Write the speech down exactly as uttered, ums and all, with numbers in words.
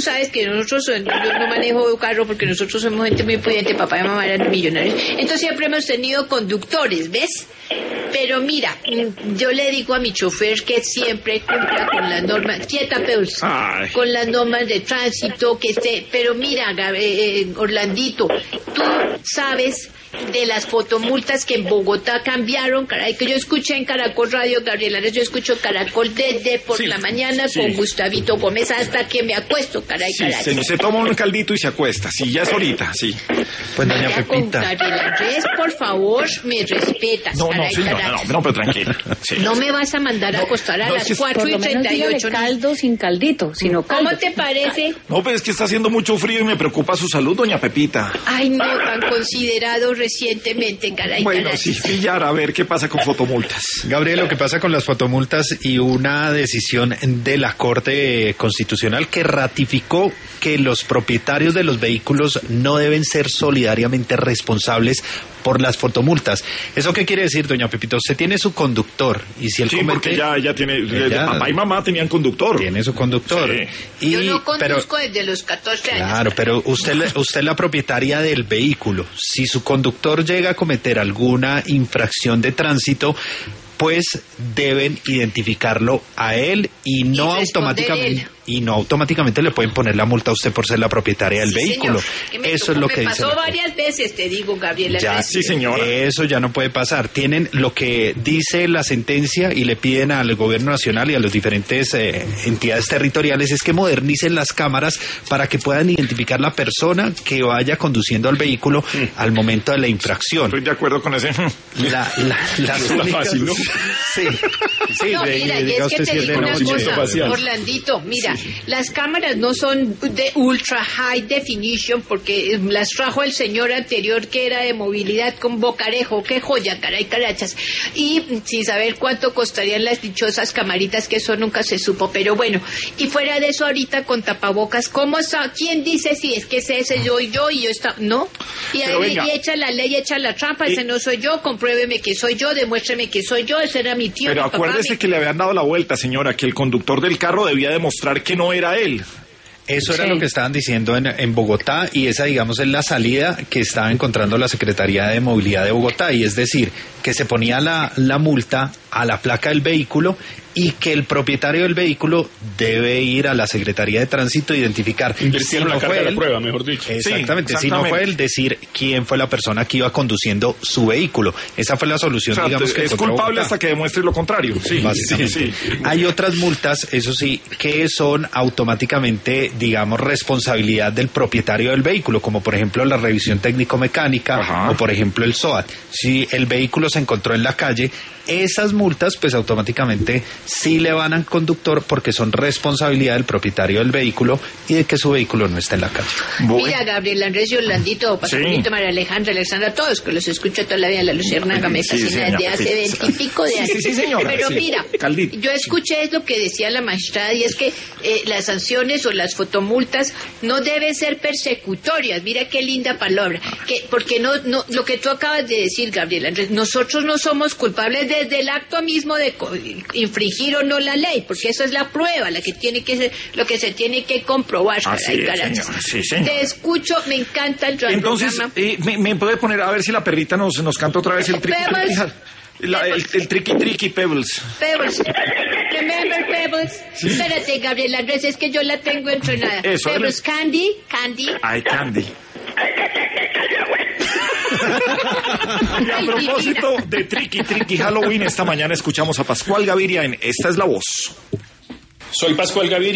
sabes que nosotros, yo no manejo carro porque nosotros somos gente muy pudiente, papá y mamá eran millonarios, entonces siempre hemos tenido conductores, ¿ves? Pero mira, yo le digo a mi chofer que siempre cumpla con las normas, quieta Peuls, con las normas de tránsito, que esté, pero mira, eh, Orlandito, tú sabes de las fotomultas que en Bogotá cambiaron, caray, que yo escuché en Caracol Radio, Gabriela, yo escucho Caracol desde por sí, la mañana sí. Con Gustavito Gómez hasta que me acuesto, caray, sí, caray. Se, se toma un caldito y se acuesta, sí, ya es ahorita, sí. Pues doña Pepita. Gabriela Andrés, por favor, me respetas, no, caray, no, sí, caray. No, no, no, pero tranquilo. Sí. No me vas a mandar no, a acostar a no, las es cuatro y treinta y ocho. Caldo sin caldito, sino caldo. ¿Cómo te parece? No, pero es que está haciendo mucho frío y me preocupa su salud, doña Pepita. Ay, no, tan considerado recientemente. Caray, bueno, caray. sí, pillar a ver qué pasa con fotomultas. Gabriel, lo que pasa con las fotomultas y una decisión de la Corte Constitucional que ratificó que los propietarios de los vehículos no deben ser solidariamente responsables por las fotomultas. ¿Eso qué quiere decir, doña Pepita? Usted tiene su conductor y si él sí, comete... porque ya, ya tiene... Ella, papá y mamá tenían conductor. Tiene su conductor. Sí. Y, yo no conduzco pero, desde los catorce años. Claro, pero usted, usted es la propietaria del vehículo. Si su conductor llega a cometer alguna infracción de tránsito, pues deben identificarlo a él y no y automáticamente él. y no automáticamente le pueden poner la multa a usted por ser la propietaria del sí, vehículo. Eso tocó, es lo que me dice. Pasó varias veces, te digo, Gabriela. Ya, sí, señora. Eso ya no puede pasar. Tienen lo que dice la sentencia y le piden al gobierno nacional y a las diferentes eh, entidades territoriales es que modernicen las cámaras para que puedan identificar la persona que vaya conduciendo al vehículo mm. al momento de la infracción. Estoy de acuerdo con ese. La, la, las no únicas, fácil, ¿no? Sí, sí, no, de, mira, de, y es que te digo una cosa, facial. Orlandito, mira, sí. Las cámaras no son de ultra high definition porque las trajo el señor anterior que era de movilidad con Bocarejo, qué joya, caray, carachas, y sin saber cuánto costarían las dichosas camaritas, que eso nunca se supo, pero bueno, y fuera de eso ahorita con tapabocas, ¿cómo está? ¿Quién dice si es que ese, ese yo y yo y yo está? ¿No? Y ahí y echa la ley, echa la trampa, ese y... no soy yo, compruébeme que soy yo, demuéstreme que soy yo, ese era mi tío. Pero mi acuérdese papá, que le habían dado la vuelta, señora, que el conductor del carro debía demostrar que no era él. Eso era sí. lo que estaban diciendo en, en Bogotá y esa, digamos, es la salida que estaba encontrando la Secretaría de Movilidad de Bogotá y es decir, que se ponía la, la multa a la placa del vehículo y que el propietario del vehículo debe ir a la Secretaría de Tránsito e identificar si no la carga de la prueba, mejor dicho. Exactamente, sí, exactamente, si no fue él, decir quién fue la persona que iba conduciendo su vehículo. Esa fue la solución, o sea, digamos, que es culpable Bogotá. Hasta que demuestre lo contrario. Sí, sí, sí. Hay otras multas, eso sí, que son automáticamente, digamos, responsabilidad del propietario del vehículo, como por ejemplo la revisión técnico-mecánica Ajá. o por ejemplo el S O A T. Si el vehículo se encontró en la calle, esas multas pues automáticamente sí le van al conductor porque son responsabilidad del propietario del vehículo y de que su vehículo no está en la calle. Bueno. Mira, Gabriel Andrés y Orlandito, Pascualito, sí. María Alejandra, Alexandra, todos que los escucho toda la vida, la Luciérnaga me fascina sí, desde hace veintipico de años. Sí, sí, señora, Pero sí. mira, Caldito. yo escuché es lo que decía la magistrada y es que eh, las sanciones o las fotomultas no deben ser persecutorias. Mira qué linda palabra. Que, porque no, no, lo que tú acabas de decir, Gabriel Andrés, nosotros no somos culpables desde el acto mismo de infringir o no la ley, porque eso es la prueba, la que tiene que ser, lo que se tiene que comprobar. Ah, sí, señor, sí, señor. Te escucho, me encanta el programa. Entonces, eh, me, me puede poner a ver si la perrita nos, nos canta otra vez el triqui triqui. La, el, el triqui triqui Pebbles. Pebbles. Remember Pebbles. Sí. Espérate, Gabriel Andrés, es que yo la tengo entrenada. Eso, Pebbles, el... Candy, Candy. Ay, Candy. Y a propósito de Triqui Triqui Halloween, esta mañana escuchamos a Pascual Gaviria en Esta es la Voz. Soy Pascual Gaviria.